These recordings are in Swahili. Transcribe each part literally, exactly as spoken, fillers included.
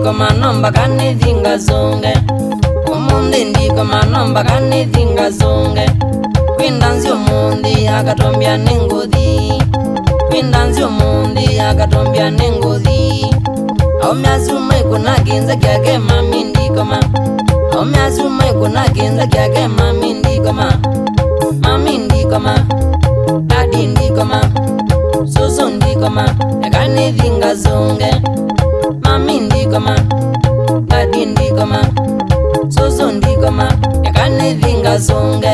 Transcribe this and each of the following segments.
ndiko manomba kanithinga zonge umundi ndiko manomba kanithinga zonge kwindanzi umundi akatombia ninguthi kwindanzi umundi akatombia ninguthi aumyazuma ikuna kinza kyake mami ndikoma aumyazuma ikuna kinza kyake mami ndikoma mami ndikoma dadi ndikoma susu ndikoma akanithinga zonge mami ndikoma dadi ndikoma susu ndikoma akanithinga zonge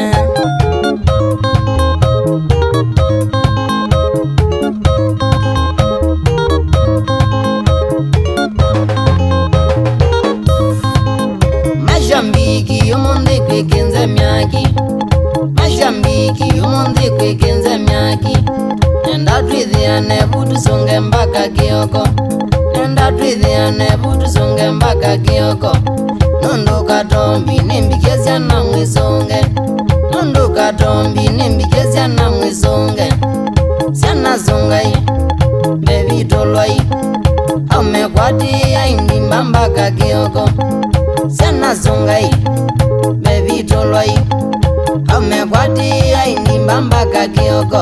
Mashambiki umundi kwikinze myaki Mashambiki umundi kwikinze myaki Nenda twithiane butu songe mbaka kioko Nenda twithiane butu songe mbaka kioko Nundu katombi nimbikezia na mwisonge Nundu katombi nimbikezia na mwisonge Siana zongai bebi tolwai Aumekwati ya indimba mbaka kioko Siana zongai bebi tolwai Aumekwati ya indimba mbaka kioko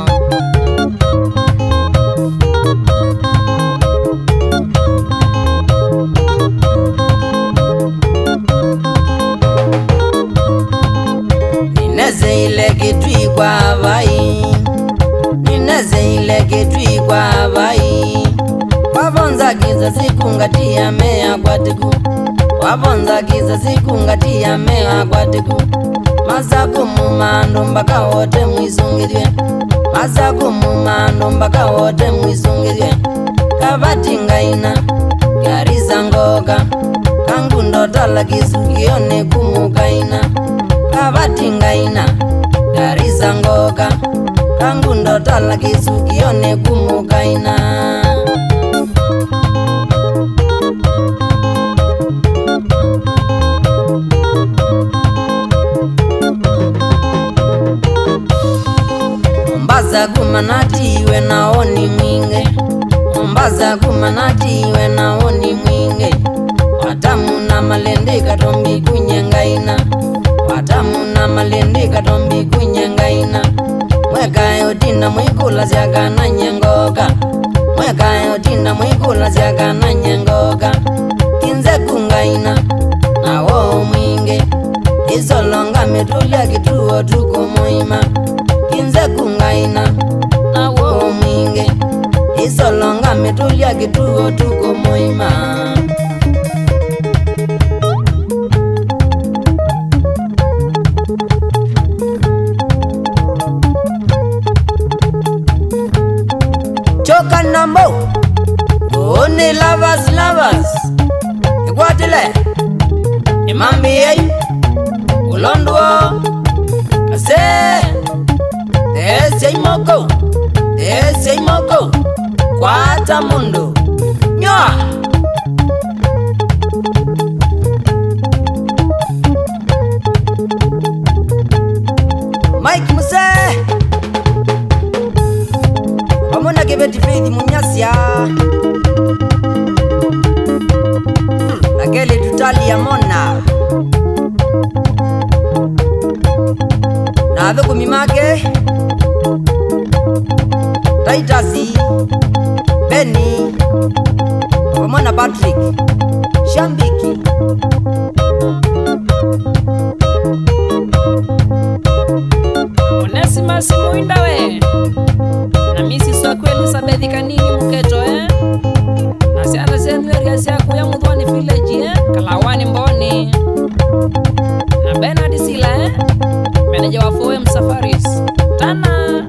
Nineze ile kitwi kwa vai Nineze ile kitwi kwa vai Wabonza kiza siku ngatia mea kwa tiku Wabonza kiza siku ngatia mea kwa tiku Masaku mumando mbaka wote mwisungirwe Masaku mumando mbaka wote mwisungirwe Kabati ngaina Kyarisa ngoka Kangu ndotala kisukione kumukaina Kabati ngaina Kyarisa ngoka Kangu ndotala kisukione kumukaina Mombasa kumanatiwe naoni mwinge Mombasa kumanatiwe naoni mwinge Watamu na malende katombi kunyengaina Watamu na malende katombi kunyengaina Mweka yotina mwikula siaka na nyengoka Mweka yotina mwikula siaka na nyengoka Kinze kungaina na wo mwinge Isolonga metulia kituo tuko muima Kinze kungaina na wo mwinge Isolonga metulia kituo tuko muima Choka nambo Oni lovers lovers Ikwatile Imambi yei Ulondwa Ase Ese imoko Ese imoko Kwata mundo Nyoa Mike Muse Wamona kebeti faith munyasya Nageli tutali ya mona Na adhuku mimake Taitasi Benny Wamona Patrick Shambiki Onesima simu indawe Na misi swaku Elizabeth kanini muketo eh Na siana senu area siaku ya Mudhwani village eh Kalawani mboni Na Bernard Sila eh Meneja wa F O M Safaris Tana